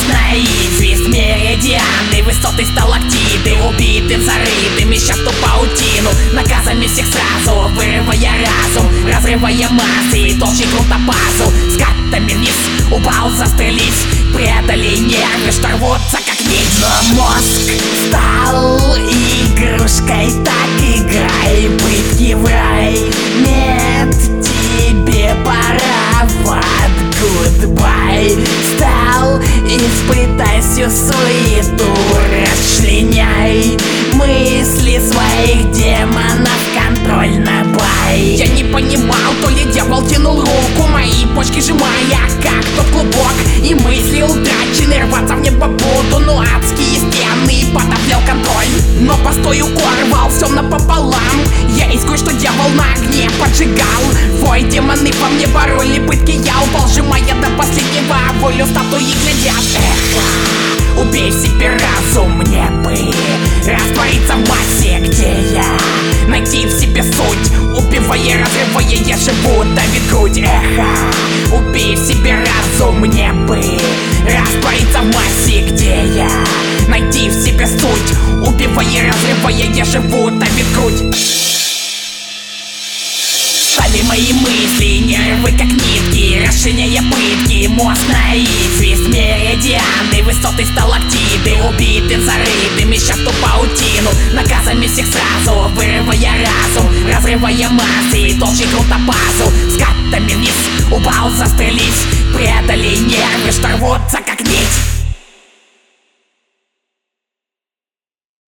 наив, весь меридианы, высоты сталактиты, убитым, зарытым, ища в ту паутину, наказами всех сразу, вырывая разум, разрывая массы, толще крутопазу, скатами вниз, упал застрелись, предали нервы, что рвутся как нить. Но мозг стал игрушкой, так играй, пытки в рай, нет, тебе пора в ад, goodbye. Встал, испытай всю суету, расчленяй мысли своих демонов, контроль на бай. Я не понимал, то ли дьявол тянул руку, мои почки сжимая, как тот клубок, и мысли утрачены, рваться в небо буду, но адские стены подавлял контроль. Но постой, укор рвал все напополам, я из кое-что дьявол на огне поджигал. Вой, демоны во мне бороли, пытки я упал, сжимая до последнего волю статуи глядят. Эхо, убей в себе разум, мне бы раствориться в массе, где я, найти в себе суть, убивая, разрывая, я живу, давит грудь. Эхо, убей в себе разум, мне бы раствориться в массе, где я, найти в себе суть, убивая, разрывая, я живу, давит грудь. Стали мои мысли, нервы как нитки, расширяя пытки, мозг наив, весь меридианы, высоты сталактиты, убитым, зарытым, ища в ту паутину, наказами всех сразу, вырывая разум, разрывая массы, толще крутопазу, скатами вниз, упал, застрелись, предали нервы, что рвутся как нить.